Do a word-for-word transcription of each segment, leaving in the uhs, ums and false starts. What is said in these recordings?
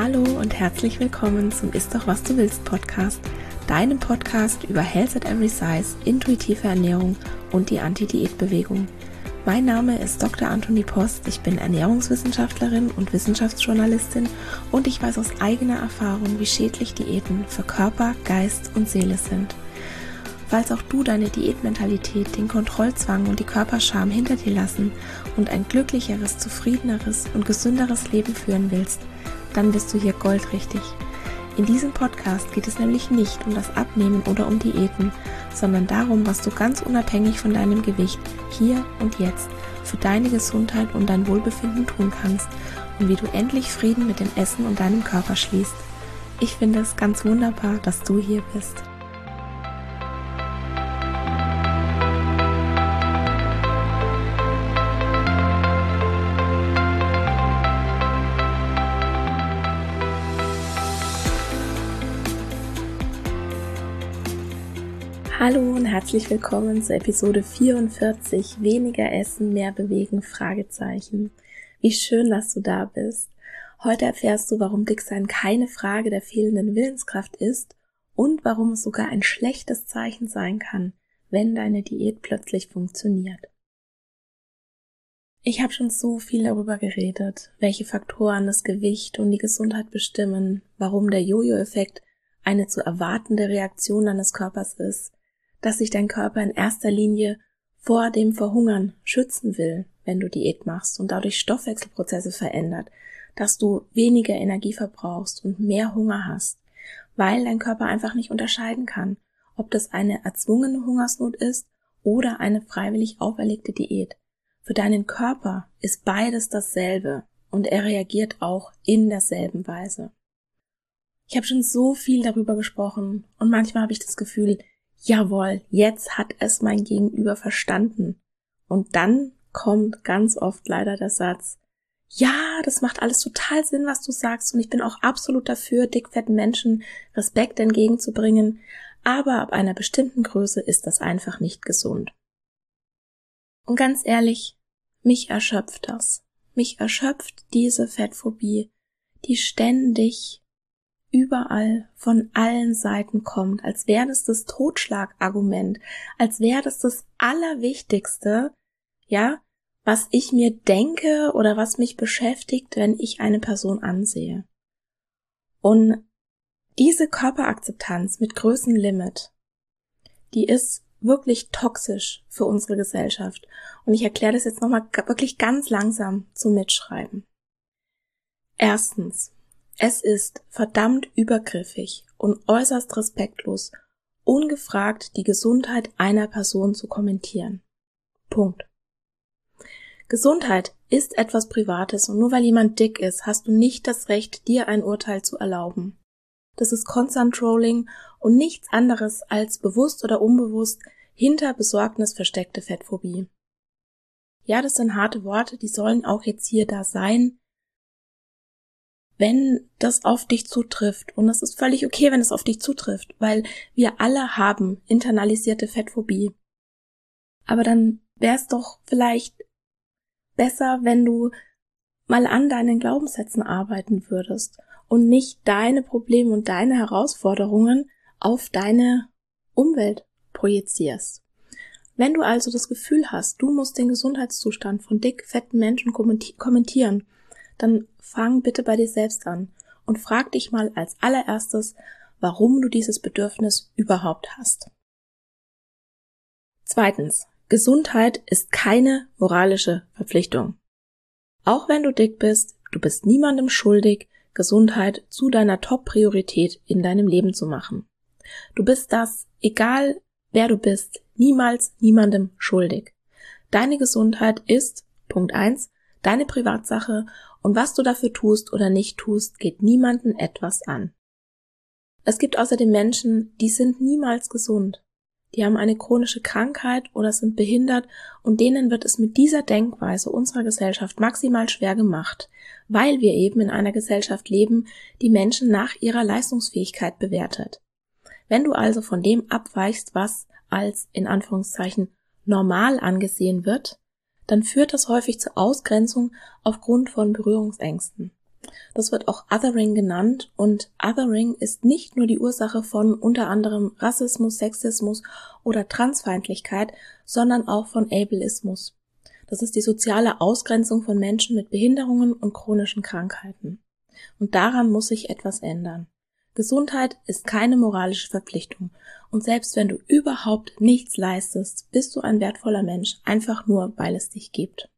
Hallo und herzlich willkommen zum Ist doch was du willst Podcast, deinem Podcast über Health at Every Size, intuitive Ernährung und die Anti-Diät-Bewegung. Mein Name ist Doktor Antonie Post, ich bin Ernährungswissenschaftlerin und Wissenschaftsjournalistin und ich weiß aus eigener Erfahrung, wie schädlich Diäten für Körper, Geist und Seele sind. Falls auch du deine Diätmentalität, den Kontrollzwang und die Körperscham hinter dir lassen und ein glücklicheres, zufriedeneres und gesünderes Leben führen willst, dann bist du hier goldrichtig. In diesem Podcast geht es nämlich nicht um das Abnehmen oder um Diäten, sondern darum, was du ganz unabhängig von deinem Gewicht hier und jetzt für deine Gesundheit und dein Wohlbefinden tun kannst und wie du endlich Frieden mit dem Essen und deinem Körper schließt. Ich finde es ganz wunderbar, dass du hier bist. Hallo und herzlich willkommen zur Episode vierundvierzig, weniger essen, mehr bewegen, Fragezeichen. Wie schön, dass du da bist. Heute erfährst du, warum Dicksein keine Frage der fehlenden Willenskraft ist und warum es sogar ein schlechtes Zeichen sein kann, wenn deine Diät plötzlich funktioniert. Ich habe schon so viel darüber geredet, welche Faktoren das Gewicht und die Gesundheit bestimmen, warum der Jojo-Effekt eine zu erwartende Reaktion deines Körpers ist, dass sich dein Körper in erster Linie vor dem Verhungern schützen will, wenn du Diät machst und dadurch Stoffwechselprozesse verändert, dass du weniger Energie verbrauchst und mehr Hunger hast, weil dein Körper einfach nicht unterscheiden kann, ob das eine erzwungene Hungersnot ist oder eine freiwillig auferlegte Diät. Für deinen Körper ist beides dasselbe und er reagiert auch in derselben Weise. Ich habe schon so viel darüber gesprochen und manchmal habe ich das Gefühl, jawohl, jetzt hat es mein Gegenüber verstanden. Und dann kommt ganz oft leider der Satz, ja, das macht alles total Sinn, was du sagst und ich bin auch absolut dafür, dickfetten Menschen Respekt entgegenzubringen, aber ab einer bestimmten Größe ist das einfach nicht gesund. Und ganz ehrlich, mich erschöpft das. Mich erschöpft diese Fettphobie, die ständig überall von allen Seiten kommt, als wäre das das Totschlagargument, als wäre das das Allerwichtigste, ja, was ich mir denke oder was mich beschäftigt, wenn ich eine Person ansehe. Und diese Körperakzeptanz mit Größenlimit, die ist wirklich toxisch für unsere Gesellschaft. Und ich erkläre das jetzt nochmal wirklich ganz langsam zum Mitschreiben. Erstens. Es ist verdammt übergriffig und äußerst respektlos, ungefragt die Gesundheit einer Person zu kommentieren. Punkt. Gesundheit ist etwas Privates und nur weil jemand dick ist, hast du nicht das Recht, dir ein Urteil zu erlauben. Das ist Consent-Trolling und nichts anderes als bewusst oder unbewusst hinter Besorgnis versteckte Fettphobie. Ja, das sind harte Worte, die sollen auch jetzt hier da sein, wenn das auf dich zutrifft. Und es ist völlig okay, wenn es auf dich zutrifft, weil wir alle haben internalisierte Fettphobie. Aber dann wäre es doch vielleicht besser, wenn du mal an deinen Glaubenssätzen arbeiten würdest und nicht deine Probleme und deine Herausforderungen auf deine Umwelt projizierst. Wenn du also das Gefühl hast, du musst den Gesundheitszustand von dick, fetten Menschen kommentieren, dann fang bitte bei dir selbst an und frag dich mal als allererstes, warum du dieses Bedürfnis überhaupt hast. Zweitens, Gesundheit ist keine moralische Verpflichtung. Auch wenn du dick bist, du bist niemandem schuldig, Gesundheit zu deiner Top-Priorität in deinem Leben zu machen. Du bist das, egal wer du bist, niemals niemandem schuldig. Deine Gesundheit ist, Punkt eins, deine Privatsache und was du dafür tust oder nicht tust, geht niemanden etwas an. Es gibt außerdem Menschen, die sind niemals gesund. Die haben eine chronische Krankheit oder sind behindert und denen wird es mit dieser Denkweise unserer Gesellschaft maximal schwer gemacht, weil wir eben in einer Gesellschaft leben, die Menschen nach ihrer Leistungsfähigkeit bewertet. Wenn du also von dem abweichst, was als, in Anführungszeichen, normal angesehen wird, dann führt das häufig zur Ausgrenzung aufgrund von Berührungsängsten. Das wird auch Othering genannt und Othering ist nicht nur die Ursache von unter anderem Rassismus, Sexismus oder Transfeindlichkeit, sondern auch von Ableismus. Das ist die soziale Ausgrenzung von Menschen mit Behinderungen und chronischen Krankheiten. Und daran muss sich etwas ändern. Gesundheit ist keine moralische Verpflichtung und selbst wenn du überhaupt nichts leistest, bist du ein wertvoller Mensch, einfach nur, weil es dich gibt.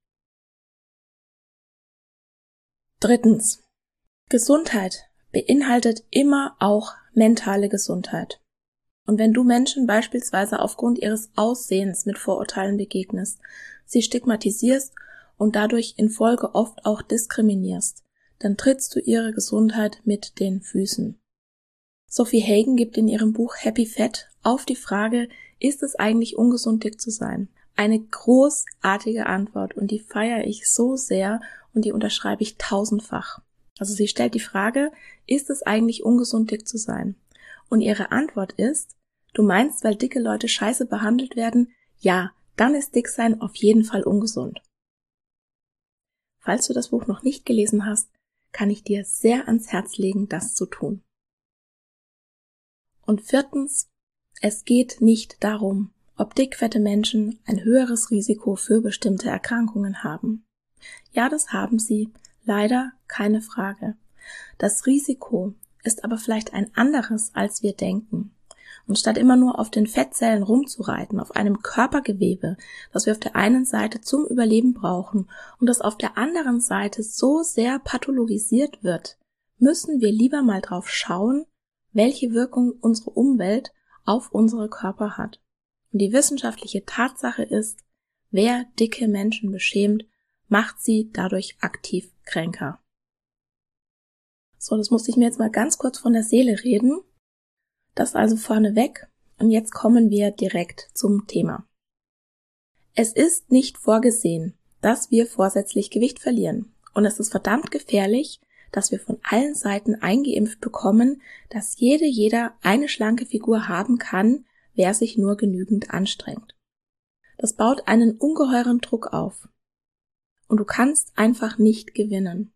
Drittens. Gesundheit beinhaltet immer auch mentale Gesundheit. Und wenn du Menschen beispielsweise aufgrund ihres Aussehens mit Vorurteilen begegnest, sie stigmatisierst und dadurch in Folge oft auch diskriminierst, dann trittst du ihre Gesundheit mit den Füßen. Sophie Hagen gibt in ihrem Buch Happy Fat auf die Frage, ist es eigentlich ungesund, dick zu sein? Eine großartige Antwort und die feiere ich so sehr und die unterschreibe ich tausendfach. Also sie stellt die Frage, ist es eigentlich ungesund, dick zu sein? Und ihre Antwort ist, du meinst, weil dicke Leute scheiße behandelt werden? Ja, dann ist Dicksein auf jeden Fall ungesund. Falls du das Buch noch nicht gelesen hast, kann ich dir sehr ans Herz legen, das zu tun. Und viertens, es geht nicht darum, ob dickfette Menschen ein höheres Risiko für bestimmte Erkrankungen haben. Ja, das haben sie, leider keine Frage. Das Risiko ist aber vielleicht ein anderes, als wir denken. Und statt immer nur auf den Fettzellen rumzureiten, auf einem Körpergewebe, das wir auf der einen Seite zum Überleben brauchen und das auf der anderen Seite so sehr pathologisiert wird, müssen wir lieber mal drauf schauen, welche Wirkung unsere Umwelt auf unsere Körper hat. Und die wissenschaftliche Tatsache ist, wer dicke Menschen beschämt, macht sie dadurch aktiv kränker. So, das musste ich mir jetzt mal ganz kurz von der Seele reden. Das also vorneweg und jetzt kommen wir direkt zum Thema. Es ist nicht vorgesehen, dass wir vorsätzlich Gewicht verlieren und es ist verdammt gefährlich, dass wir von allen Seiten eingeimpft bekommen, dass jede, jeder eine schlanke Figur haben kann, wer sich nur genügend anstrengt. Das baut einen ungeheuren Druck auf. Und du kannst einfach nicht gewinnen.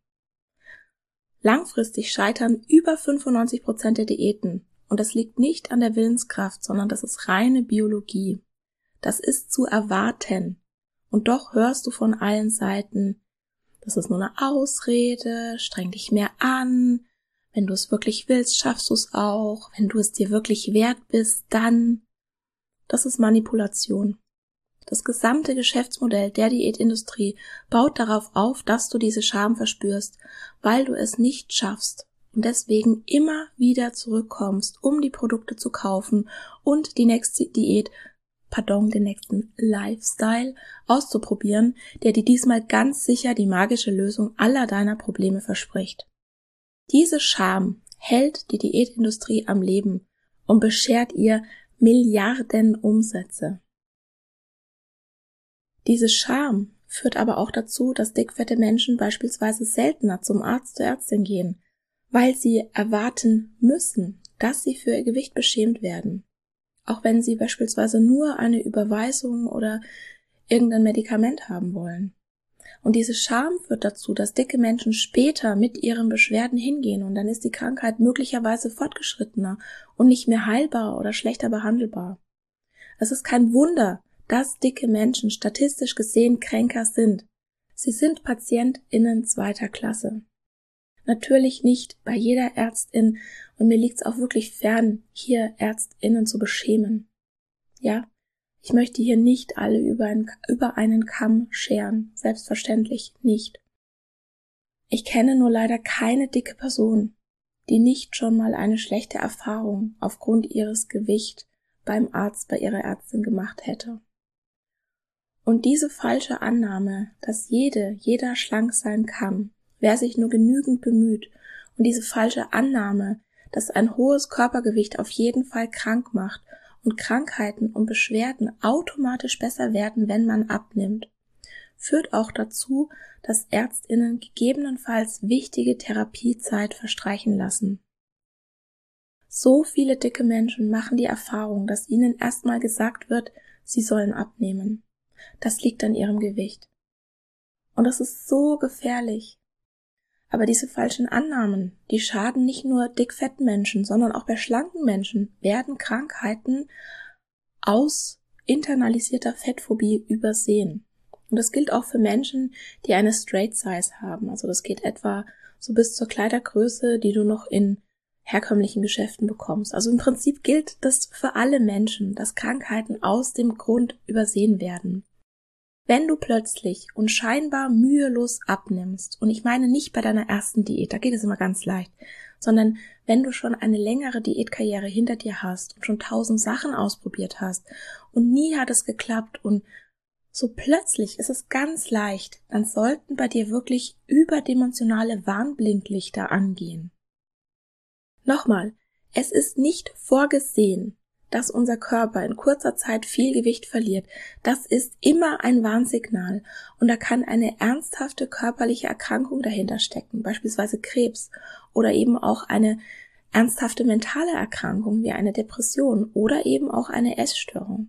Langfristig scheitern über fünfundneunzig Prozent der Diäten. Und das liegt nicht an der Willenskraft, sondern das ist reine Biologie. Das ist zu erwarten. Und doch hörst du von allen Seiten, das ist nur eine Ausrede, streng dich mehr an, wenn du es wirklich willst, schaffst du es auch, wenn du es dir wirklich wert bist, dann. Das ist Manipulation. Das gesamte Geschäftsmodell der Diätindustrie baut darauf auf, dass du diese Scham verspürst, weil du es nicht schaffst und deswegen immer wieder zurückkommst, um die Produkte zu kaufen und die nächste Diät, pardon, den nächsten Lifestyle auszuprobieren, der dir diesmal ganz sicher die magische Lösung aller deiner Probleme verspricht. Diese Scham hält die Diätindustrie am Leben und beschert ihr Milliarden Umsätze. Diese Scham führt aber auch dazu, dass dickfette Menschen beispielsweise seltener zum Arzt oder Ärztin gehen, weil sie erwarten müssen, dass sie für ihr Gewicht beschämt werden. Auch wenn sie beispielsweise nur eine Überweisung oder irgendein Medikament haben wollen. Und diese Scham führt dazu, dass dicke Menschen später mit ihren Beschwerden hingehen und dann ist die Krankheit möglicherweise fortgeschrittener und nicht mehr heilbar oder schlechter behandelbar. Es ist kein Wunder, dass dicke Menschen statistisch gesehen kränker sind. Sie sind PatientInnen zweiter Klasse. Natürlich nicht bei jeder Ärztin und mir liegt es auch wirklich fern, hier ÄrztInnen zu beschämen. Ja, ich möchte hier nicht alle über einen, über einen Kamm scheren, selbstverständlich nicht. Ich kenne nur leider keine dicke Person, die nicht schon mal eine schlechte Erfahrung aufgrund ihres Gewichts beim Arzt, bei ihrer Ärztin gemacht hätte. Und diese falsche Annahme, dass jede, jeder schlank sein kann, wer sich nur genügend bemüht, und diese falsche Annahme, dass ein hohes Körpergewicht auf jeden Fall krank macht und Krankheiten und Beschwerden automatisch besser werden, wenn man abnimmt, führt auch dazu, dass ÄrztInnen gegebenenfalls wichtige Therapiezeit verstreichen lassen. So viele dicke Menschen machen die Erfahrung, dass ihnen erstmal gesagt wird, sie sollen abnehmen. Das liegt an ihrem Gewicht. Und das ist so gefährlich. Aber diese falschen Annahmen, die schaden nicht nur dickfetten Menschen, sondern auch bei schlanken Menschen werden Krankheiten aus internalisierter Fettphobie übersehen. Und das gilt auch für Menschen, die eine Straight Size haben. Also das geht etwa so bis zur Kleidergröße, die du noch in herkömmlichen Geschäften bekommst. Also im Prinzip gilt das für alle Menschen, dass Krankheiten aus dem Grund übersehen werden. Wenn du plötzlich und scheinbar mühelos abnimmst, und ich meine nicht bei deiner ersten Diät, da geht es immer ganz leicht, sondern wenn du schon eine längere Diätkarriere hinter dir hast und schon tausend Sachen ausprobiert hast und nie hat es geklappt und so plötzlich ist es ganz leicht, dann sollten bei dir wirklich überdimensionale Warnblinklichter angehen. Nochmal, es ist nicht vorgesehen, dass unser Körper in kurzer Zeit viel Gewicht verliert. Das ist immer ein Warnsignal und da kann eine ernsthafte körperliche Erkrankung dahinter stecken, beispielsweise Krebs oder eben auch eine ernsthafte mentale Erkrankung wie eine Depression oder eben auch eine Essstörung.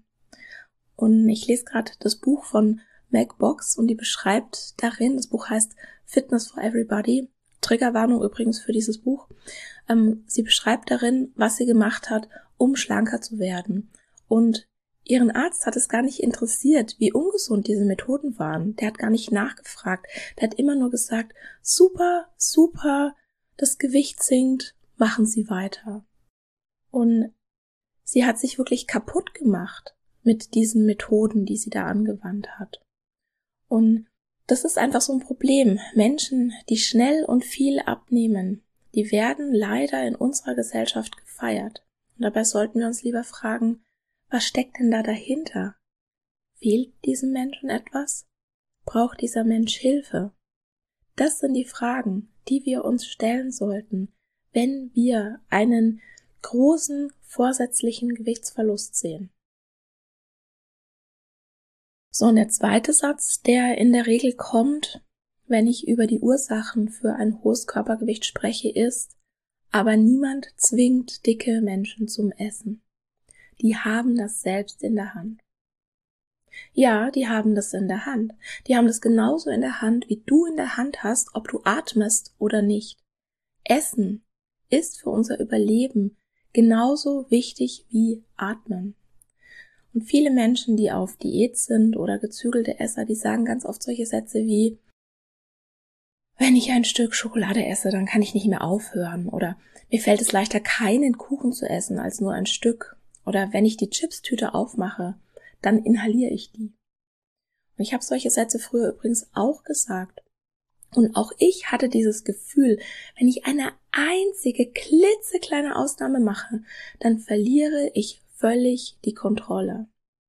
Und ich lese gerade das Buch von Meg Box und die beschreibt darin, das Buch heißt Fitness for Everybody, Triggerwarnung übrigens für dieses Buch, ähm, sie beschreibt darin, was sie gemacht hat, um schlanker zu werden. Und ihren Arzt hat es gar nicht interessiert, wie ungesund diese Methoden waren. Der hat gar nicht nachgefragt. Der hat immer nur gesagt, super, super, das Gewicht sinkt, machen Sie weiter. Und sie hat sich wirklich kaputt gemacht mit diesen Methoden, die sie da angewandt hat. Und das ist einfach so ein Problem. Menschen, die schnell und viel abnehmen, die werden leider in unserer Gesellschaft gefeiert. Und dabei sollten wir uns lieber fragen, was steckt denn da dahinter? Fehlt diesem Menschen etwas? Braucht dieser Mensch Hilfe? Das sind die Fragen, die wir uns stellen sollten, wenn wir einen großen vorsätzlichen Gewichtsverlust sehen. So, und der zweite Satz, der in der Regel kommt, wenn ich über die Ursachen für ein hohes Körpergewicht spreche, ist, aber niemand zwingt dicke Menschen zum Essen. Die haben das selbst in der Hand. Ja, die haben das in der Hand. Die haben das genauso in der Hand, wie du in der Hand hast, ob du atmest oder nicht. Essen ist für unser Überleben genauso wichtig wie Atmen. Und viele Menschen, die auf Diät sind oder gezügelte Esser, die sagen ganz oft solche Sätze wie, wenn ich ein Stück Schokolade esse, dann kann ich nicht mehr aufhören. Oder mir fällt es leichter, keinen Kuchen zu essen als nur ein Stück. Oder wenn ich die Chipstüte aufmache, dann inhaliere ich die. Und ich habe solche Sätze früher übrigens auch gesagt. Und auch ich hatte dieses Gefühl, wenn ich eine einzige klitzekleine Ausnahme mache, dann verliere ich völlig die Kontrolle.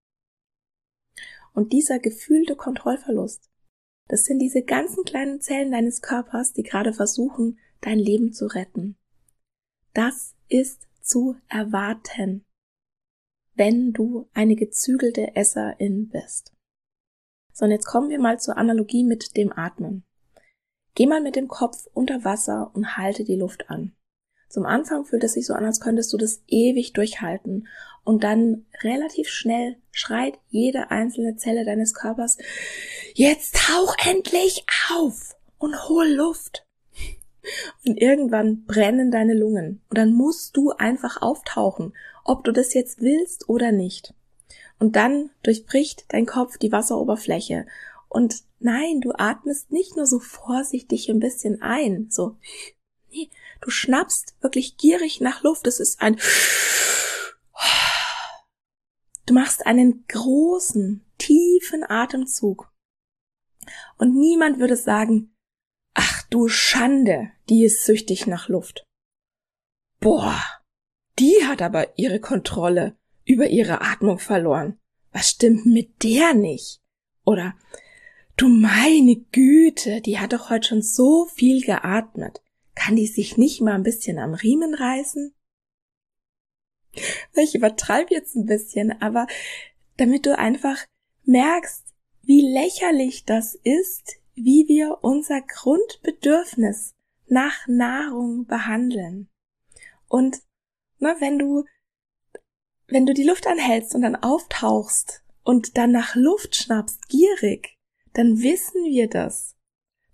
Und dieser gefühlte Kontrollverlust, das sind diese ganzen kleinen Zellen deines Körpers, die gerade versuchen, dein Leben zu retten. Das ist zu erwarten, wenn du eine gezügelte Esserin bist. So, und jetzt kommen wir mal zur Analogie mit dem Atmen. Geh mal mit dem Kopf unter Wasser und halte die Luft an. Zum Anfang fühlt es sich so an, als könntest du das ewig durchhalten. Und dann relativ schnell schreit jede einzelne Zelle deines Körpers, jetzt tauch endlich auf und hol Luft. Und irgendwann brennen deine Lungen. Und dann musst du einfach auftauchen, ob du das jetzt willst oder nicht. Und dann durchbricht dein Kopf die Wasseroberfläche. Und nein, du atmest nicht nur so vorsichtig ein bisschen ein, so, nee, du schnappst wirklich gierig nach Luft. Es ist ein, du machst einen großen, tiefen Atemzug. Und niemand würde sagen, ach du Schande, die ist süchtig nach Luft. Boah, die hat aber ihre Kontrolle über ihre Atmung verloren. Was stimmt mit der nicht? Oder, du meine Güte, die hat doch heute schon so viel geatmet. Kann die sich nicht mal ein bisschen am Riemen reißen? Ich übertreibe jetzt ein bisschen, aber damit du einfach merkst, wie lächerlich das ist, wie wir unser Grundbedürfnis nach Nahrung behandeln. Und na, wenn du wenn du die Luft anhältst und dann auftauchst und dann nach Luft schnappst, gierig, dann wissen wir das.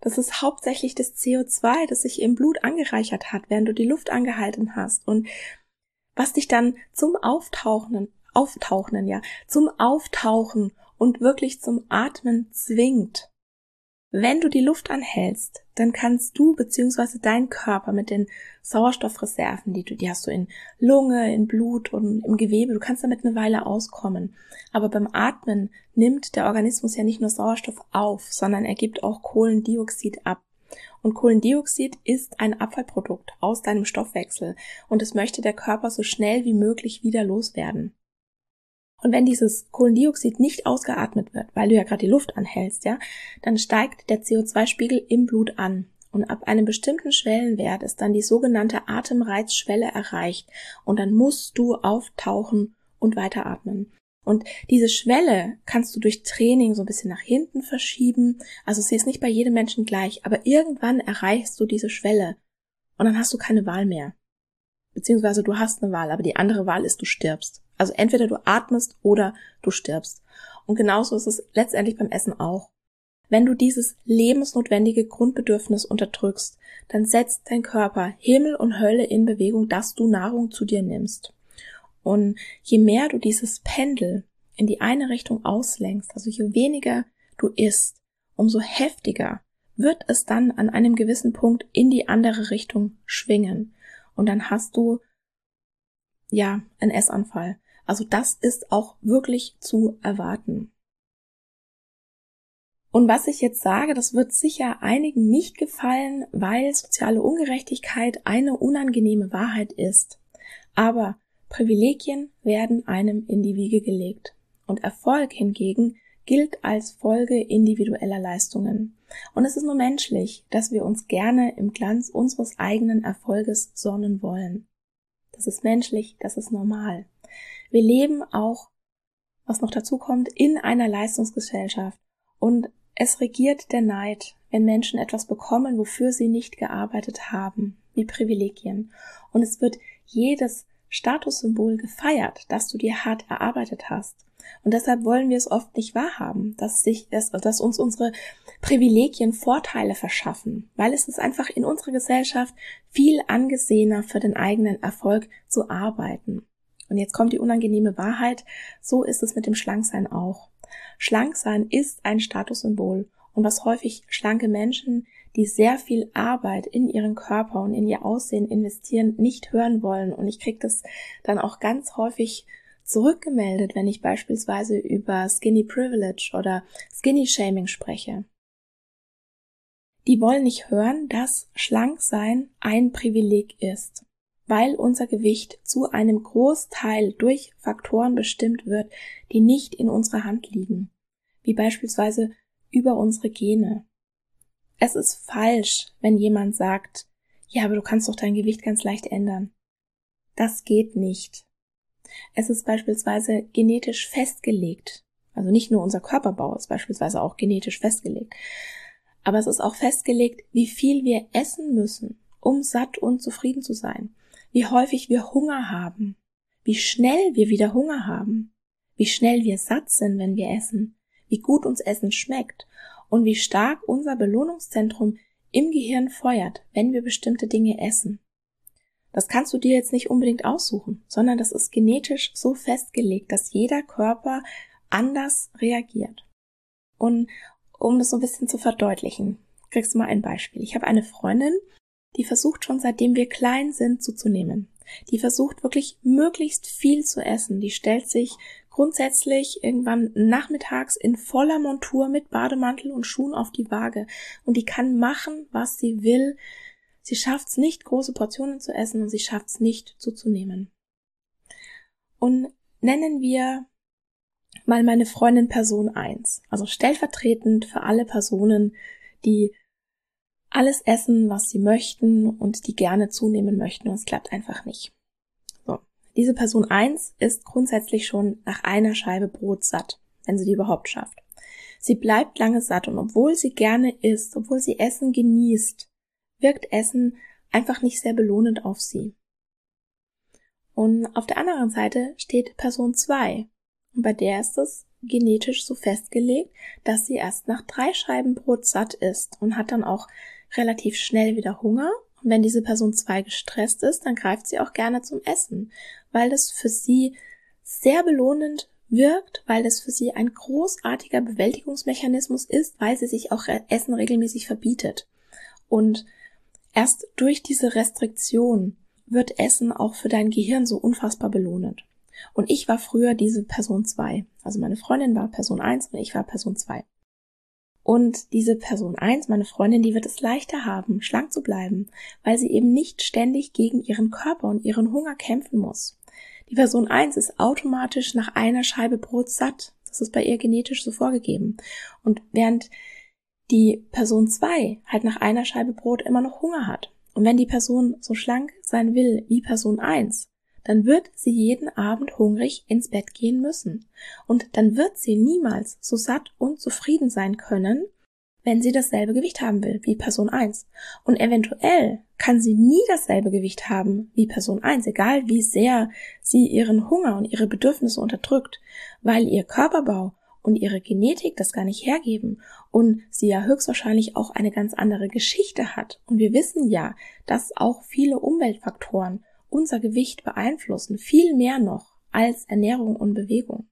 Das ist hauptsächlich das C O zwei, das sich im Blut angereichert hat, während du die Luft angehalten hast und was dich dann zum Auftauchen, Auftauchen, ja, zum Auftauchen und wirklich zum Atmen zwingt. Wenn du die Luft anhältst, dann kannst du bzw. dein Körper mit den Sauerstoffreserven, die du, die hast du in Lunge, in Blut und im Gewebe, du kannst damit eine Weile auskommen. Aber beim Atmen nimmt der Organismus ja nicht nur Sauerstoff auf, sondern er gibt auch Kohlendioxid ab. Und Kohlendioxid ist ein Abfallprodukt aus deinem Stoffwechsel und es möchte der Körper so schnell wie möglich wieder loswerden. Und wenn dieses Kohlendioxid nicht ausgeatmet wird, weil du ja gerade die Luft anhältst, ja, dann steigt der C O zwei Spiegel im Blut an. Und ab einem bestimmten Schwellenwert ist dann die sogenannte Atemreizschwelle erreicht. Und dann musst du auftauchen und weiteratmen. Und diese Schwelle kannst du durch Training so ein bisschen nach hinten verschieben. Also sie ist nicht bei jedem Menschen gleich, aber irgendwann erreichst du diese Schwelle. Und dann hast du keine Wahl mehr. Beziehungsweise du hast eine Wahl, aber die andere Wahl ist, du stirbst. Also entweder du atmest oder du stirbst. Und genauso ist es letztendlich beim Essen auch. Wenn du dieses lebensnotwendige Grundbedürfnis unterdrückst, dann setzt dein Körper Himmel und Hölle in Bewegung, dass du Nahrung zu dir nimmst. Und je mehr du dieses Pendel in die eine Richtung auslenkst, also je weniger du isst, umso heftiger wird es dann an einem gewissen Punkt in die andere Richtung schwingen. Und dann hast du, ja, einen Essanfall. Also das ist auch wirklich zu erwarten. Und was ich jetzt sage, das wird sicher einigen nicht gefallen, weil soziale Ungerechtigkeit eine unangenehme Wahrheit ist. Aber Privilegien werden einem in die Wiege gelegt. Und Erfolg hingegen gilt als Folge individueller Leistungen. Und es ist nur menschlich, dass wir uns gerne im Glanz unseres eigenen Erfolges sonnen wollen. Das ist menschlich, das ist normal. Wir leben auch, was noch dazu kommt, in einer Leistungsgesellschaft und es regiert der Neid, wenn Menschen etwas bekommen, wofür sie nicht gearbeitet haben, wie Privilegien. Und es wird jedes Statussymbol gefeiert, das du dir hart erarbeitet hast. Und deshalb wollen wir es oft nicht wahrhaben, dass sich, dass, dass uns unsere Privilegien Vorteile verschaffen, weil es ist einfach in unserer Gesellschaft viel angesehener für den eigenen Erfolg zu arbeiten. Und jetzt kommt die unangenehme Wahrheit, so ist es mit dem Schlanksein auch. Schlanksein ist ein Statussymbol und was häufig schlanke Menschen, die sehr viel Arbeit in ihren Körper und in ihr Aussehen investieren, nicht hören wollen. Und ich kriege das dann auch ganz häufig zurückgemeldet, wenn ich beispielsweise über Skinny Privilege oder Skinny Shaming spreche. Die wollen nicht hören, dass Schlanksein ein Privileg ist, weil unser Gewicht zu einem Großteil durch Faktoren bestimmt wird, die nicht in unserer Hand liegen, wie beispielsweise über unsere Gene. Es ist falsch, wenn jemand sagt, ja, aber du kannst doch dein Gewicht ganz leicht ändern. Das geht nicht. Es ist beispielsweise genetisch festgelegt, also nicht nur unser Körperbau ist beispielsweise auch genetisch festgelegt, aber es ist auch festgelegt, wie viel wir essen müssen, um satt und zufrieden zu sein, wie häufig wir Hunger haben, wie schnell wir wieder Hunger haben, wie schnell wir satt sind, wenn wir essen, wie gut uns Essen schmeckt und wie stark unser Belohnungszentrum im Gehirn feuert, wenn wir bestimmte Dinge essen. Das kannst du dir jetzt nicht unbedingt aussuchen, sondern das ist genetisch so festgelegt, dass jeder Körper anders reagiert. Und um das so ein bisschen zu verdeutlichen, kriegst du mal ein Beispiel. Ich habe eine Freundin, die versucht schon seitdem wir klein sind zuzunehmen. Die versucht wirklich möglichst viel zu essen. Die stellt sich grundsätzlich irgendwann nachmittags in voller Montur mit Bademantel und Schuhen auf die Waage. Und die kann machen, was sie will. Sie schafft es nicht, große Portionen zu essen und sie schafft es nicht, zuzunehmen. Und nennen wir mal meine Freundin Person eins, also stellvertretend für alle Personen, die alles essen, was sie möchten und die gerne zunehmen möchten und es klappt einfach nicht. So, diese Person eins ist grundsätzlich schon nach einer Scheibe Brot satt, wenn sie die überhaupt schafft. Sie bleibt lange satt und obwohl sie gerne isst, obwohl sie Essen genießt, wirkt Essen einfach nicht sehr belohnend auf sie. Und auf der anderen Seite steht Person zwei und bei der ist es genetisch so festgelegt, dass sie erst nach drei Scheiben Brot satt ist und hat dann auch relativ schnell wieder Hunger. Und wenn diese Person zwei gestresst ist, dann greift sie auch gerne zum Essen, weil das für sie sehr belohnend wirkt, weil das für sie ein großartiger Bewältigungsmechanismus ist, weil sie sich auch Essen regelmäßig verbietet. Und erst durch diese Restriktion wird Essen auch für dein Gehirn so unfassbar belohnend. Und ich war früher diese Person zwei. Also meine Freundin war Person eins und ich war Person zwei. Und diese Person eins, meine Freundin, die wird es leichter haben, schlank zu bleiben, weil sie eben nicht ständig gegen ihren Körper und ihren Hunger kämpfen muss. Die Person eins ist automatisch nach einer Scheibe Brot satt. Das ist bei ihr genetisch so vorgegeben. Und während die Person zwei halt nach einer Scheibe Brot immer noch Hunger hat. Und wenn die Person so schlank sein will wie Person eins, dann wird sie jeden Abend hungrig ins Bett gehen müssen. Und dann wird sie niemals so satt und zufrieden sein können, wenn sie dasselbe Gewicht haben will wie Person eins. Und eventuell kann sie nie dasselbe Gewicht haben wie Person eins, egal wie sehr sie ihren Hunger und ihre Bedürfnisse unterdrückt, weil ihr Körperbau und ihre Genetik das gar nicht hergeben und sie ja höchstwahrscheinlich auch eine ganz andere Geschichte hat. Und wir wissen ja, dass auch viele Umweltfaktoren unser Gewicht beeinflussen, viel mehr noch als Ernährung und Bewegung.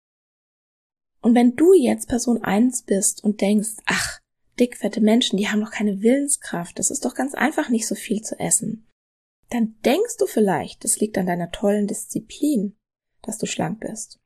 Und wenn du jetzt Person eins bist und denkst, ach, dickfette Menschen, die haben doch keine Willenskraft, das ist doch ganz einfach, nicht so viel zu essen, dann denkst du vielleicht, das liegt an deiner tollen Disziplin, dass du schlank bist.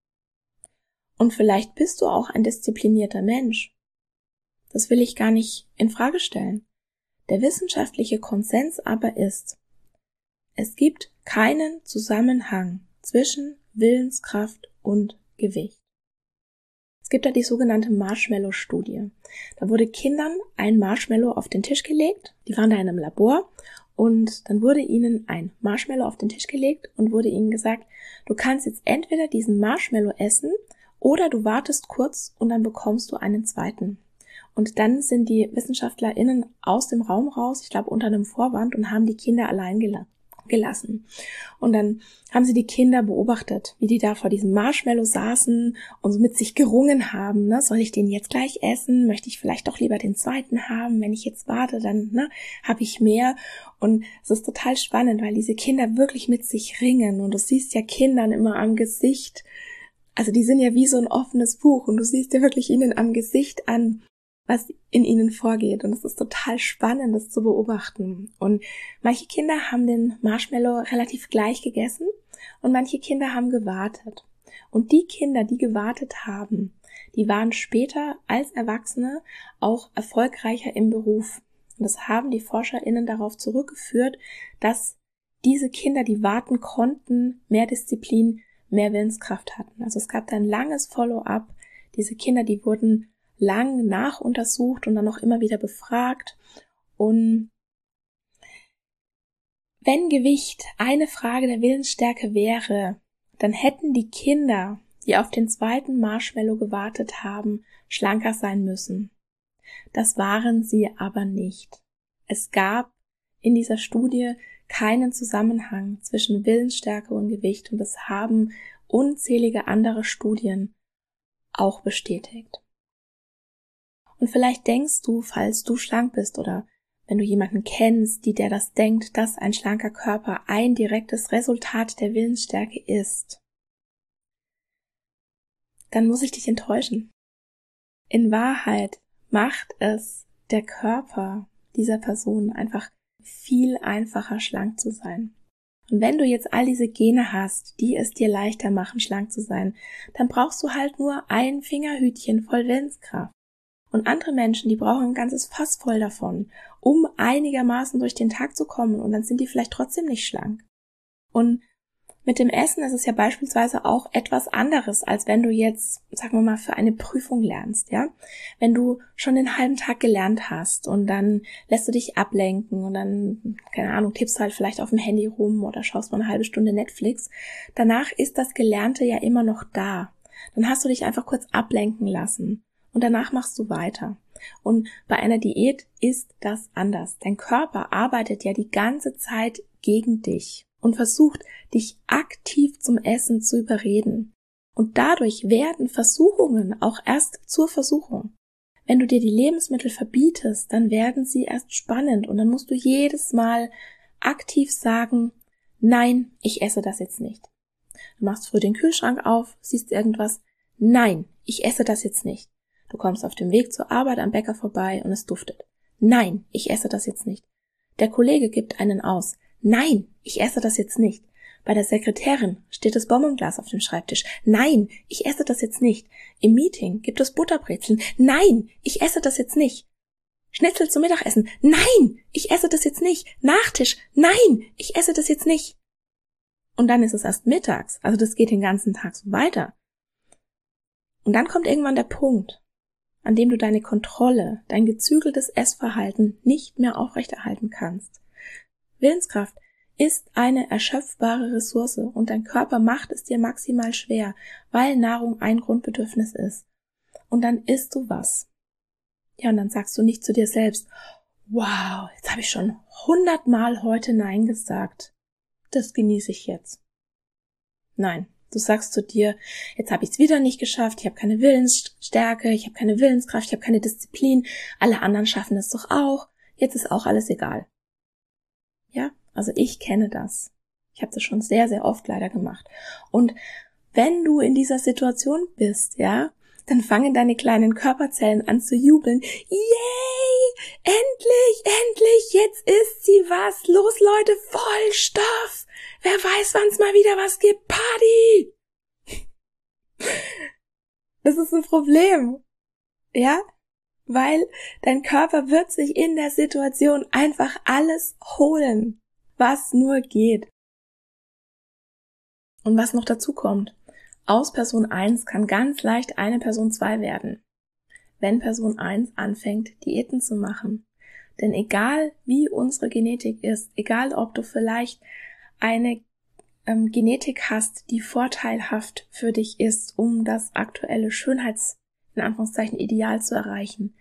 Und vielleicht bist du auch ein disziplinierter Mensch. Das will ich gar nicht in Frage stellen. Der wissenschaftliche Konsens aber ist, es gibt keinen Zusammenhang zwischen Willenskraft und Gewicht. Es gibt da die sogenannte Marshmallow-Studie. Da wurde Kindern ein Marshmallow auf den Tisch gelegt, die waren da in einem Labor und dann wurde ihnen ein Marshmallow auf den Tisch gelegt und wurde ihnen gesagt, du kannst jetzt entweder diesen Marshmallow essen oder du wartest kurz und dann bekommst du einen zweiten. Und dann sind die WissenschaftlerInnen aus dem Raum raus, ich glaube unter einem Vorwand, und haben die Kinder allein gelassen. gelassen. Und dann haben sie die Kinder beobachtet, wie die da vor diesem Marshmallow saßen und so mit sich gerungen haben, ne, soll ich den jetzt gleich essen? Möchte ich vielleicht doch lieber den zweiten haben? Wenn ich jetzt warte, dann ne, habe ich mehr. Und es ist total spannend, weil diese Kinder wirklich mit sich ringen und du siehst ja Kindern immer am Gesicht, also die sind ja wie so ein offenes Buch und du siehst ja wirklich ihnen am Gesicht an, was in ihnen vorgeht. Und es ist total spannend, das zu beobachten. Und manche Kinder haben den Marshmallow relativ gleich gegessen und manche Kinder haben gewartet. Und die Kinder, die gewartet haben, die waren später als Erwachsene auch erfolgreicher im Beruf. Und das haben die ForscherInnen darauf zurückgeführt, dass diese Kinder, die warten konnten, mehr Disziplin, mehr Willenskraft hatten. Also es gab da ein langes Follow-up. Diese Kinder, die wurden lang nachuntersucht und dann auch immer wieder befragt. Und wenn Gewicht eine Frage der Willensstärke wäre, dann hätten die Kinder, die auf den zweiten Marshmallow gewartet haben, schlanker sein müssen. Das waren sie aber nicht. Es gab in dieser Studie keinen Zusammenhang zwischen Willensstärke und Gewicht und das haben unzählige andere Studien auch bestätigt. Und vielleicht denkst du, falls du schlank bist oder wenn du jemanden kennst, die der das denkt, dass ein schlanker Körper ein direktes Resultat der Willensstärke ist, dann muss ich dich enttäuschen. In Wahrheit macht es der Körper dieser Person einfach viel einfacher, schlank zu sein. Und wenn du jetzt all diese Gene hast, die es dir leichter machen, schlank zu sein, dann brauchst du halt nur ein Fingerhütchen voll Willenskraft. Und andere Menschen, die brauchen ein ganzes Fass voll davon, um einigermaßen durch den Tag zu kommen und dann sind die vielleicht trotzdem nicht schlank. Und mit dem Essen ist es ja beispielsweise auch etwas anderes, als wenn du jetzt, sagen wir mal, für eine Prüfung lernst, ja? Wenn du schon den halben Tag gelernt hast und dann lässt du dich ablenken und dann, keine Ahnung, tippst halt vielleicht auf dem Handy rum oder schaust mal eine halbe Stunde Netflix, danach ist das Gelernte ja immer noch da. Dann hast du dich einfach kurz ablenken lassen. Und danach machst du weiter. Und bei einer Diät ist das anders. Dein Körper arbeitet ja die ganze Zeit gegen dich und versucht, dich aktiv zum Essen zu überreden. Und dadurch werden Versuchungen auch erst zur Versuchung. Wenn du dir die Lebensmittel verbietest, dann werden sie erst spannend und dann musst du jedes Mal aktiv sagen, nein, ich esse das jetzt nicht. Du machst früh den Kühlschrank auf, siehst irgendwas, nein, ich esse das jetzt nicht. Du kommst auf dem Weg zur Arbeit am Bäcker vorbei und es duftet. Nein, ich esse das jetzt nicht. Der Kollege gibt einen aus. Nein, ich esse das jetzt nicht. Bei der Sekretärin steht das Bonbonglas auf dem Schreibtisch. Nein, ich esse das jetzt nicht. Im Meeting gibt es Butterbrezeln. Nein, ich esse das jetzt nicht. Schnitzel zum Mittagessen. Nein, ich esse das jetzt nicht. Nachtisch. Nein, ich esse das jetzt nicht. Und dann ist es erst mittags. Also das geht den ganzen Tag so weiter. Und dann kommt irgendwann der Punkt, an dem du deine Kontrolle, dein gezügeltes Essverhalten nicht mehr aufrechterhalten kannst. Willenskraft ist eine erschöpfbare Ressource und dein Körper macht es dir maximal schwer, weil Nahrung ein Grundbedürfnis ist. Und dann isst du was. Ja, und dann sagst du nicht zu dir selbst, wow, jetzt habe ich schon hundertmal heute Nein gesagt. Das genieße ich jetzt. Nein, du sagst zu dir, jetzt habe ich es wieder nicht geschafft, ich habe keine Willensstärke, ich habe keine Willenskraft, ich habe keine Disziplin, alle anderen schaffen es doch auch, jetzt ist auch alles egal. Ja, also ich kenne das. Ich habe das schon sehr, sehr oft leider gemacht. Und wenn du in dieser Situation bist, ja, dann fangen deine kleinen Körperzellen an zu jubeln. Yay! Endlich, endlich, jetzt isst sie was. Los, Leute, Vollstoff. Wer weiß, wann's mal wieder was gibt. Party! Das ist ein Problem. Ja? Weil dein Körper wird sich in der Situation einfach alles holen, was nur geht. Und was noch dazu kommt, aus Person eins kann ganz leicht eine Person zwei werden, wenn Person eins anfängt, Diäten zu machen. Denn egal wie unsere Genetik ist, egal ob du vielleicht eine ähm, Genetik hast, die vorteilhaft für dich ist, um das aktuelle Schönheits- in Anführungszeichen Ideal zu erreichen.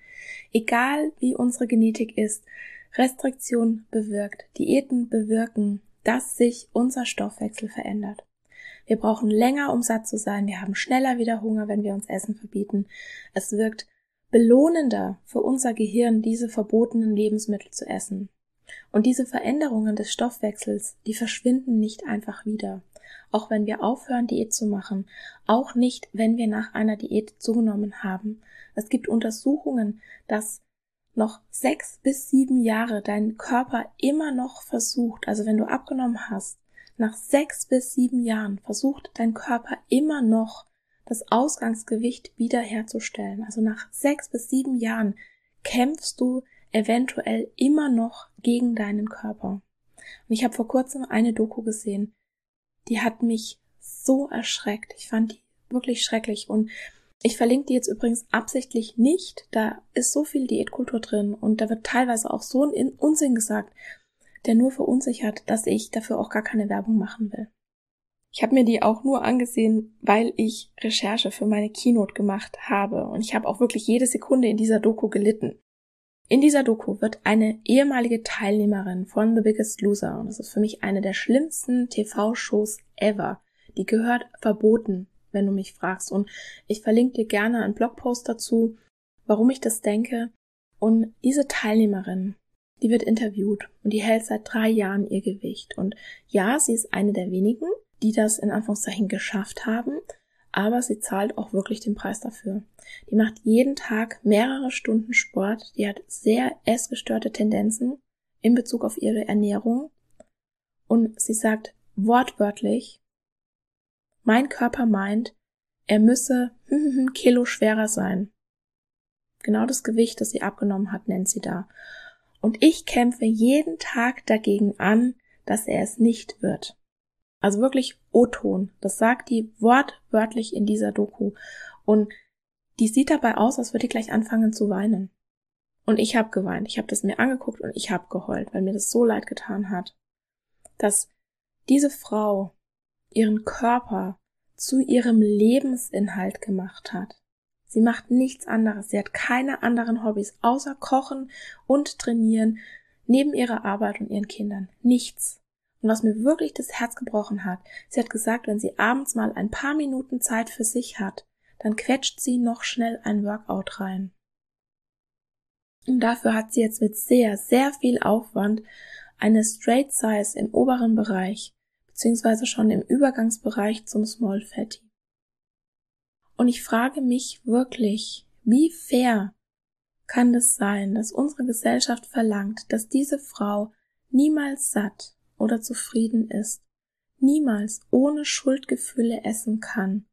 Egal wie unsere Genetik ist, Restriktion bewirkt, Diäten bewirken, dass sich unser Stoffwechsel verändert. Wir brauchen länger, um satt zu sein, wir haben schneller wieder Hunger, wenn wir uns Essen verbieten. Es wirkt belohnender für unser Gehirn, diese verbotenen Lebensmittel zu essen. Und diese Veränderungen des Stoffwechsels, die verschwinden nicht einfach wieder. Auch wenn wir aufhören, Diät zu machen, auch nicht, wenn wir nach einer Diät zugenommen haben. Es gibt Untersuchungen, dass noch sechs bis sieben Jahre dein Körper immer noch versucht, also wenn du abgenommen hast, nach sechs bis sieben Jahren versucht dein Körper immer noch das Ausgangsgewicht wiederherzustellen. Also nach sechs bis sieben Jahren kämpfst du eventuell immer noch gegen deinen Körper. Und ich habe vor kurzem eine Doku gesehen, die hat mich so erschreckt. Ich fand die wirklich schrecklich und ich verlinke die jetzt übrigens absichtlich nicht. Da ist so viel Diätkultur drin und da wird teilweise auch so ein Unsinn gesagt, der nur verunsichert, dass ich dafür auch gar keine Werbung machen will. Ich habe mir die auch nur angesehen, weil ich Recherche für meine Keynote gemacht habe und ich habe auch wirklich jede Sekunde in dieser Doku gelitten. In dieser Doku wird eine ehemalige Teilnehmerin von The Biggest Loser, und das ist für mich eine der schlimmsten T V-Shows ever, die gehört verboten, wenn du mich fragst. Und ich verlinke dir gerne einen Blogpost dazu, warum ich das denke. Und diese Teilnehmerin, die wird interviewt und die hält seit drei Jahren ihr Gewicht. Und ja, sie ist eine der wenigen, die das in Anführungszeichen geschafft haben, aber sie zahlt auch wirklich den Preis dafür. Die macht jeden Tag mehrere Stunden Sport, die hat sehr essgestörte Tendenzen in Bezug auf ihre Ernährung und sie sagt wortwörtlich, mein Körper meint, er müsse Kilo schwerer sein. Genau das Gewicht, das sie abgenommen hat, nennt sie da. Und ich kämpfe jeden Tag dagegen an, dass er es nicht wird. Also wirklich O-Ton. Das sagt die wortwörtlich in dieser Doku. Und die sieht dabei aus, als würde die gleich anfangen zu weinen. Und ich habe geweint. Ich habe das mir angeguckt und ich habe geheult, weil mir das so leid getan hat, dass diese Frau ihren Körper zu ihrem Lebensinhalt gemacht hat. Sie macht nichts anderes. Sie hat keine anderen Hobbys, außer Kochen und Trainieren, neben ihrer Arbeit und ihren Kindern. Nichts. Und was mir wirklich das Herz gebrochen hat, sie hat gesagt, wenn sie abends mal ein paar Minuten Zeit für sich hat, dann quetscht sie noch schnell ein Workout rein. Und dafür hat sie jetzt mit sehr, sehr viel Aufwand eine Straight Size im oberen Bereich, beziehungsweise schon im Übergangsbereich zum Small Fatty. Und ich frage mich wirklich, wie fair kann es sein, dass unsere Gesellschaft verlangt, dass diese Frau niemals satt oder zufrieden ist, niemals ohne Schuldgefühle essen kann,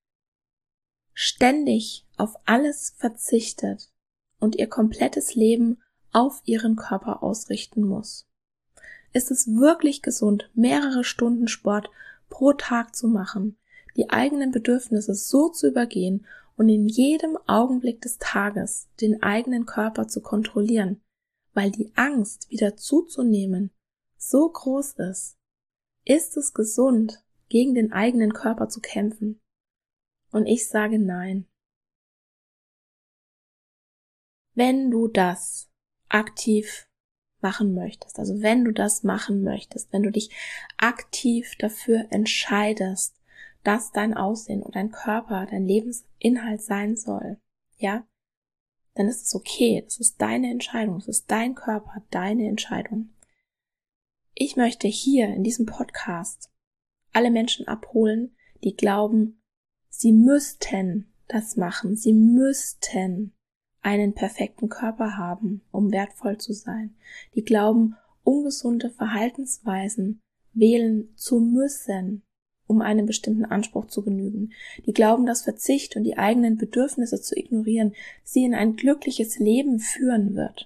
ständig auf alles verzichtet und ihr komplettes Leben auf ihren Körper ausrichten muss. Ist es wirklich gesund, mehrere Stunden Sport pro Tag zu machen, die eigenen Bedürfnisse so zu übergehen und in jedem Augenblick des Tages den eigenen Körper zu kontrollieren, weil die Angst, wieder zuzunehmen, so groß ist? Ist es gesund, gegen den eigenen Körper zu kämpfen? Und ich sage nein. Wenn du das aktiv machen möchtest, also wenn du das machen möchtest, wenn du dich aktiv dafür entscheidest, dass dein Aussehen und dein Körper dein Lebensinhalt sein soll, ja, dann ist es okay, das ist deine Entscheidung, es ist dein Körper, deine Entscheidung. Ich möchte hier in diesem Podcast alle Menschen abholen, die glauben, sie müssten das machen, sie müssten einen perfekten Körper haben, um wertvoll zu sein. Die glauben, ungesunde Verhaltensweisen wählen zu müssen, um einem bestimmten Anspruch zu genügen. Die glauben, dass Verzicht und die eigenen Bedürfnisse zu ignorieren sie in ein glückliches Leben führen wird.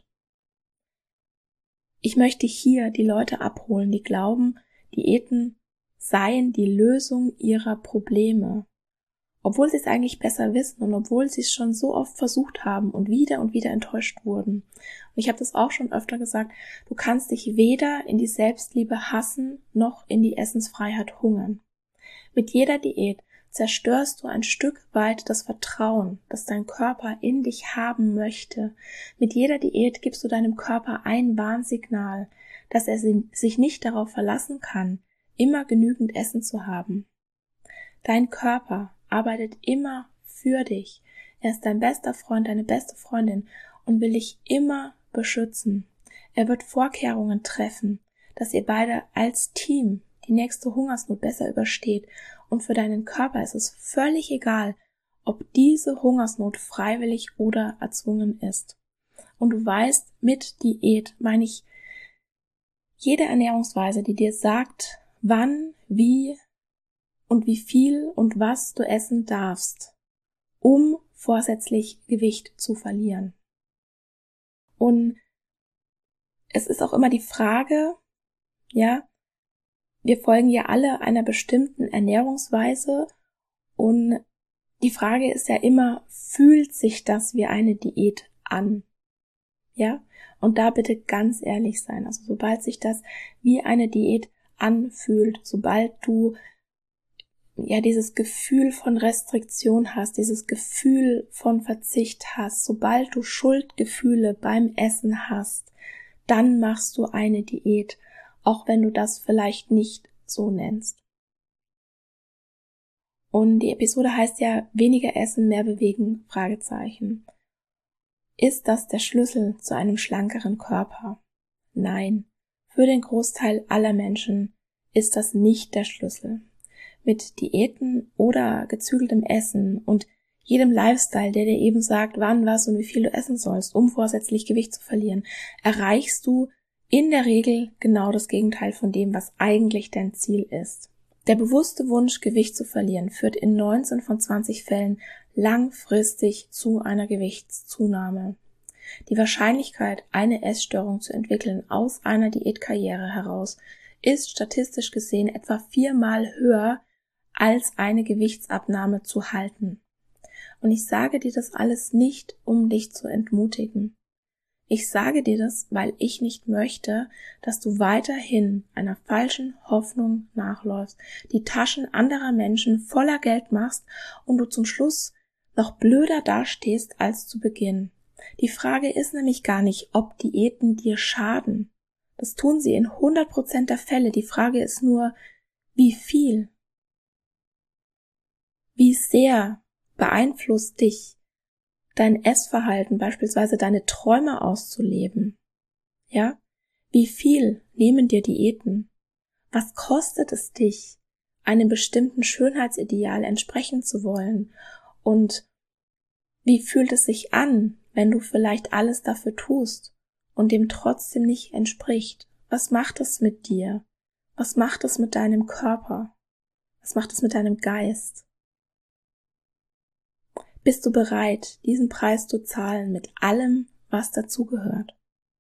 Ich möchte hier die Leute abholen, die glauben, Diäten seien die Lösung ihrer Probleme, obwohl sie es eigentlich besser wissen und obwohl sie es schon so oft versucht haben und wieder und wieder enttäuscht wurden. Und ich habe das auch schon öfter gesagt, du kannst dich weder in die Selbstliebe hassen, noch in die Essensfreiheit hungern. Mit jeder Diät zerstörst du ein Stück weit das Vertrauen, das dein Körper in dich haben möchte. Mit jeder Diät gibst du deinem Körper ein Warnsignal, dass er sich nicht darauf verlassen kann, immer genügend Essen zu haben. Dein Körper arbeitet immer für dich. Er ist dein bester Freund, deine beste Freundin und will dich immer beschützen. Er wird Vorkehrungen treffen, dass ihr beide als Team die nächste Hungersnot besser übersteht. Und für deinen Körper ist es völlig egal, ob diese Hungersnot freiwillig oder erzwungen ist. Und du weißt, mit Diät meine ich jede Ernährungsweise, die dir sagt, wann, wie und wie viel und was du essen darfst, um vorsätzlich Gewicht zu verlieren. Und es ist auch immer die Frage, ja, wir folgen ja alle einer bestimmten Ernährungsweise und die Frage ist ja immer, fühlt sich das wie eine Diät an? Ja? Und da bitte ganz ehrlich sein. Also sobald sich das wie eine Diät anfühlt, sobald du ja dieses Gefühl von Restriktion hast, dieses Gefühl von Verzicht hast, sobald du Schuldgefühle beim Essen hast, dann machst du eine Diät, auch wenn du das vielleicht nicht so nennst. Und die Episode heißt ja weniger essen, mehr bewegen, Fragezeichen. Ist das der Schlüssel zu einem schlankeren Körper? Nein, für den Großteil aller Menschen ist das nicht der Schlüssel. Mit Diäten oder gezügeltem Essen und jedem Lifestyle, der dir eben sagt, wann, was und wie viel du essen sollst, um vorsätzlich Gewicht zu verlieren, erreichst du in der Regel genau das Gegenteil von dem, was eigentlich dein Ziel ist. Der bewusste Wunsch, Gewicht zu verlieren, führt in neunzehn von zwanzig Fällen langfristig zu einer Gewichtszunahme. Die Wahrscheinlichkeit, eine Essstörung zu entwickeln aus einer Diätkarriere heraus, ist statistisch gesehen etwa viermal höher, als eine Gewichtsabnahme zu halten. Und ich sage dir das alles nicht, um dich zu entmutigen. Ich sage dir das, weil ich nicht möchte, dass du weiterhin einer falschen Hoffnung nachläufst, die Taschen anderer Menschen voller Geld machst und du zum Schluss noch blöder dastehst als zu Beginn. Die Frage ist nämlich gar nicht, ob Diäten dir schaden, Das tun sie in hundert Prozent der Fälle. Die Frage ist nur, wie viel? Wie sehr beeinflusst dich dein Essverhalten, beispielsweise deine Träume auszuleben? Ja? Wie viel nehmen dir Diäten? Was kostet es dich, einem bestimmten Schönheitsideal entsprechen zu wollen? Und wie fühlt es sich an, wenn du vielleicht alles dafür tust und dem trotzdem nicht entspricht? Was macht es mit dir? Was macht es mit deinem Körper? Was macht es mit deinem Geist? Bist du bereit, diesen Preis zu zahlen mit allem, was dazugehört?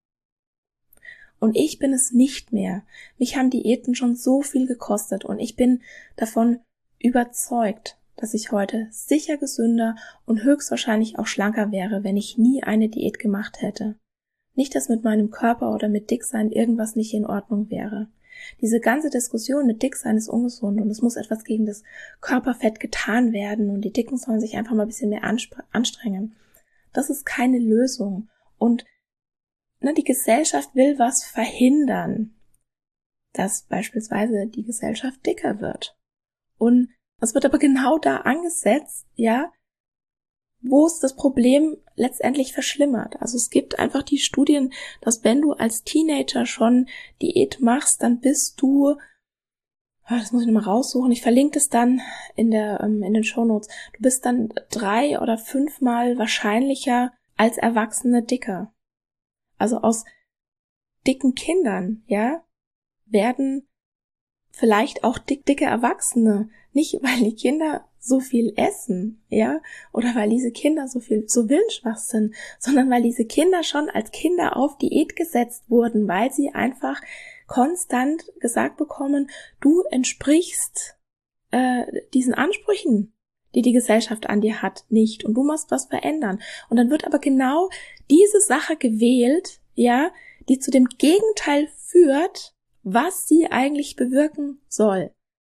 Und ich bin es nicht mehr. Mich haben Diäten schon so viel gekostet und ich bin davon überzeugt, dass ich heute sicher gesünder und höchstwahrscheinlich auch schlanker wäre, wenn ich nie eine Diät gemacht hätte. Nicht, dass mit meinem Körper oder mit Dicksein irgendwas nicht in Ordnung wäre. Diese ganze Diskussion mit Dicksein ist ungesund und es muss etwas gegen das Körperfett getan werden und die Dicken sollen sich einfach mal ein bisschen mehr anstrengen. Das ist keine Lösung. Und ne, die Gesellschaft will was verhindern, dass beispielsweise die Gesellschaft dicker wird. Und es wird aber genau da angesetzt, ja, wo es das Problem letztendlich verschlimmert. Also es gibt einfach die Studien, dass wenn du als Teenager schon Diät machst, dann bist du, das muss ich nochmal raussuchen, ich verlinke das dann in der in den Shownotes, du bist dann drei oder fünfmal wahrscheinlicher als Erwachsene dicker. Also aus dicken Kindern, ja, werden vielleicht auch dick, dicke Erwachsene. Nicht, weil die Kinder so viel essen, ja, oder weil diese Kinder so viel, so willensschwach sind, sondern weil diese Kinder schon als Kinder auf Diät gesetzt wurden, weil sie einfach konstant gesagt bekommen, du entsprichst äh, diesen Ansprüchen, die die Gesellschaft an dir hat, nicht und du musst was verändern. Und dann wird aber genau diese Sache gewählt, ja, die zu dem Gegenteil führt, was sie eigentlich bewirken soll.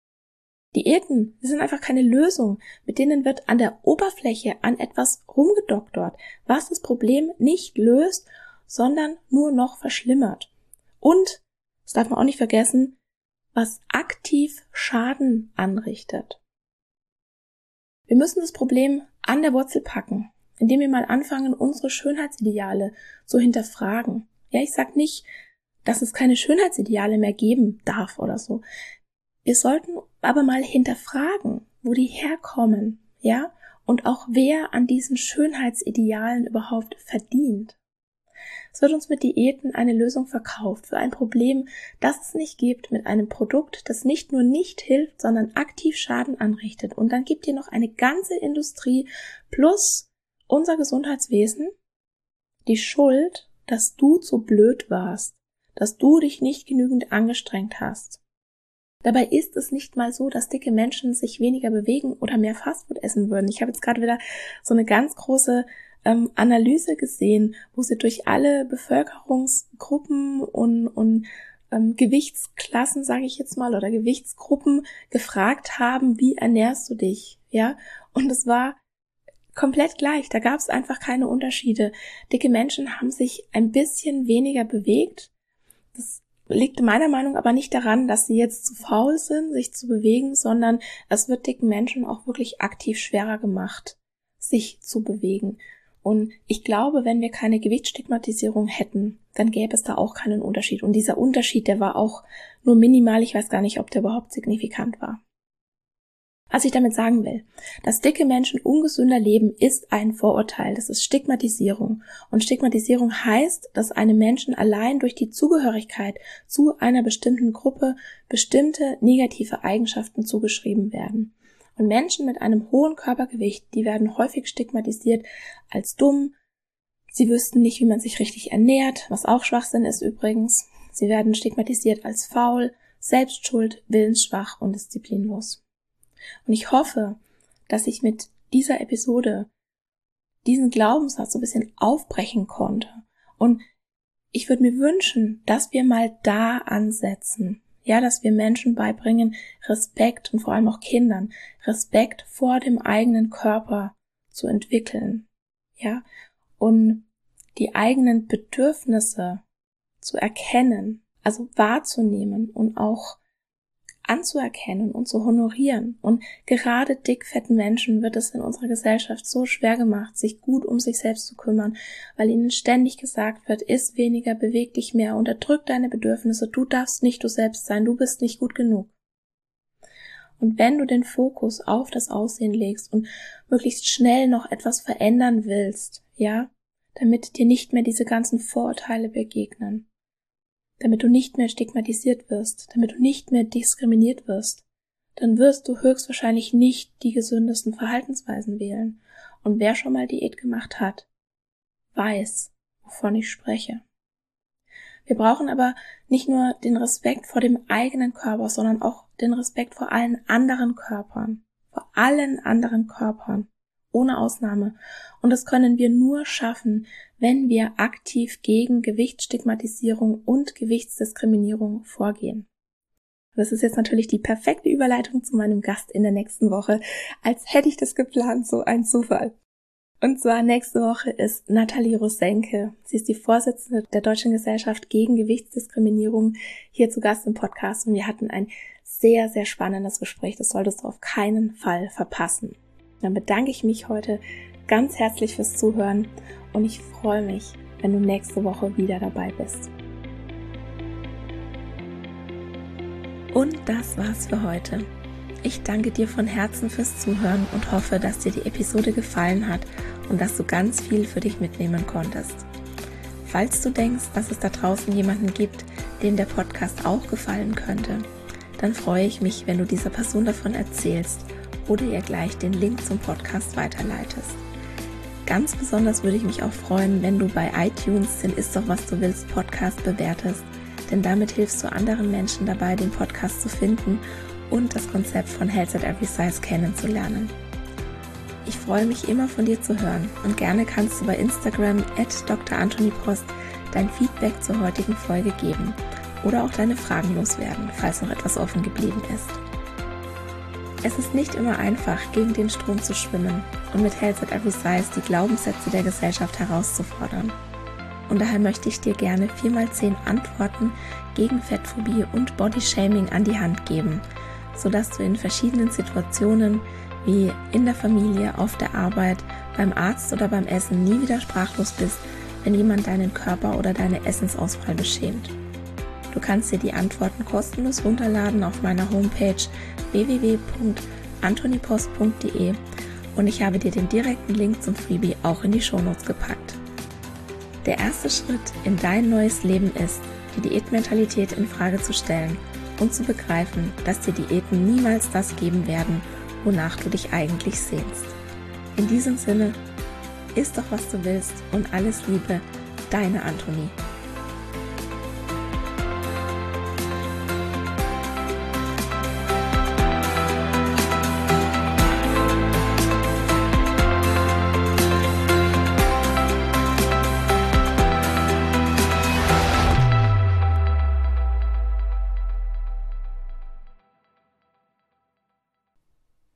Diäten sind einfach keine Lösung, mit denen wird an der Oberfläche an etwas rumgedoktort, was das Problem nicht löst, sondern nur noch verschlimmert. Und, das darf man auch nicht vergessen, was aktiv Schaden anrichtet. Wir müssen das Problem an der Wurzel packen, indem wir mal anfangen, unsere Schönheitsideale zu hinterfragen. Ja, ich sag nicht, dass es keine Schönheitsideale mehr geben darf oder so. Wir sollten aber mal hinterfragen, wo die herkommen, ja, und auch wer an diesen Schönheitsidealen überhaupt verdient. Es wird uns mit Diäten eine Lösung verkauft für ein Problem, das es nicht gibt, mit einem Produkt, das nicht nur nicht hilft, sondern aktiv Schaden anrichtet. Und dann gibt ihr noch eine ganze Industrie plus unser Gesundheitswesen die Schuld, dass du zu blöd warst, dass du dich nicht genügend angestrengt hast. Dabei ist es nicht mal so, dass dicke Menschen sich weniger bewegen oder mehr Fastfood essen würden. Ich habe jetzt gerade wieder so eine ganz große ähm, Analyse gesehen, wo sie durch alle Bevölkerungsgruppen und, und ähm, Gewichtsklassen, sage ich jetzt mal, oder Gewichtsgruppen gefragt haben, wie ernährst du dich? Ja, und es war komplett gleich. Da gab es einfach keine Unterschiede. Dicke Menschen haben sich ein bisschen weniger bewegt. Das liegt meiner Meinung nach aber nicht daran, dass sie jetzt zu faul sind, sich zu bewegen, sondern es wird dicken Menschen auch wirklich aktiv schwerer gemacht, sich zu bewegen. Und ich glaube, wenn wir keine Gewichtsstigmatisierung hätten, dann gäbe es da auch keinen Unterschied. Und dieser Unterschied, der war auch nur minimal. Ich weiß gar nicht, ob der überhaupt signifikant war. Was ich damit sagen will, dass dicke Menschen ungesünder leben, ist ein Vorurteil. Das ist Stigmatisierung. Und Stigmatisierung heißt, dass einem Menschen allein durch die Zugehörigkeit zu einer bestimmten Gruppe bestimmte negative Eigenschaften zugeschrieben werden. Und Menschen mit einem hohen Körpergewicht, die werden häufig stigmatisiert als dumm. Sie wüssten nicht, wie man sich richtig ernährt, was auch Schwachsinn ist übrigens. Sie werden stigmatisiert als faul, selbstschuld, willensschwach und disziplinlos. Und ich hoffe, dass ich mit dieser Episode diesen Glaubenssatz so ein bisschen aufbrechen konnte. Und ich würde mir wünschen, dass wir mal da ansetzen. Ja, dass wir Menschen beibringen, Respekt und vor allem auch Kindern, Respekt vor dem eigenen Körper zu entwickeln. Ja, und die eigenen Bedürfnisse zu erkennen, Also wahrzunehmen und auch anzuerkennen und zu honorieren. Und gerade dickfetten Menschen wird es in unserer Gesellschaft so schwer gemacht, sich gut um sich selbst zu kümmern, weil ihnen ständig gesagt wird, iss weniger, beweg dich mehr, unterdrück deine Bedürfnisse, du darfst nicht du selbst sein, du bist nicht gut genug. Und wenn du den Fokus auf das Aussehen legst und möglichst schnell noch etwas verändern willst, ja, damit dir nicht mehr diese ganzen Vorurteile begegnen, damit du nicht mehr stigmatisiert wirst, damit du nicht mehr diskriminiert wirst, dann wirst du höchstwahrscheinlich nicht die gesündesten Verhaltensweisen wählen. Und wer schon mal Diät gemacht hat, weiß, wovon ich spreche. Wir brauchen aber nicht nur den Respekt vor dem eigenen Körper, sondern auch den Respekt vor allen anderen Körpern, vor allen anderen Körpern, ohne Ausnahme. Und das können wir nur schaffen, wenn wir aktiv gegen Gewichtsstigmatisierung und Gewichtsdiskriminierung vorgehen. Das ist jetzt natürlich die perfekte Überleitung zu meinem Gast in der nächsten Woche, als hätte ich das geplant, so ein Zufall. Und zwar nächste Woche ist Nathalie Rosenke. Sie ist die Vorsitzende der Deutschen Gesellschaft gegen Gewichtsdiskriminierung hier zu Gast im Podcast und wir hatten ein sehr, sehr spannendes Gespräch. Das solltest du auf keinen Fall verpassen. Dann bedanke ich mich heute ganz herzlich fürs Zuhören und ich freue mich, wenn du nächste Woche wieder dabei bist. Und das war's für heute. Ich danke dir von Herzen fürs Zuhören und hoffe, dass dir die Episode gefallen hat und dass du ganz viel für dich mitnehmen konntest. Falls du denkst, dass es da draußen jemanden gibt, dem der Podcast auch gefallen könnte, dann freue ich mich, wenn du dieser Person davon erzählst oder ihr gleich den Link zum Podcast weiterleitest. Ganz besonders würde ich mich auch freuen, wenn du bei iTunes den Ist doch was du willst Podcast bewertest, denn damit hilfst du anderen Menschen dabei, den Podcast zu finden und das Konzept von Health at Every Size kennenzulernen. Ich freue mich immer von dir zu hören und gerne kannst du bei Instagram at Doktor Anthony Post dein Feedback zur heutigen Folge geben oder auch deine Fragen loswerden, falls noch etwas offen geblieben ist. Es ist nicht immer einfach, gegen den Strom zu schwimmen und mit Health at Every Size die Glaubenssätze der Gesellschaft herauszufordern. Und daher möchte ich dir gerne vier mal zehn Antworten gegen Fettphobie und Bodyshaming an die Hand geben, sodass du in verschiedenen Situationen wie in der Familie, auf der Arbeit, beim Arzt oder beim Essen nie wieder sprachlos bist, wenn jemand deinen Körper oder deine Essensauswahl beschämt. Du kannst dir die Antworten kostenlos runterladen auf meiner Homepage w w w punkt anthonypost punkt d e und ich habe dir den direkten Link zum Freebie auch in die Shownotes gepackt. Der erste Schritt in dein neues Leben ist, die Diätmentalität in Frage zu stellen und zu begreifen, dass dir Diäten niemals das geben werden, wonach du dich eigentlich sehnst. In diesem Sinne, iss doch was du willst und alles Liebe, deine Anthony.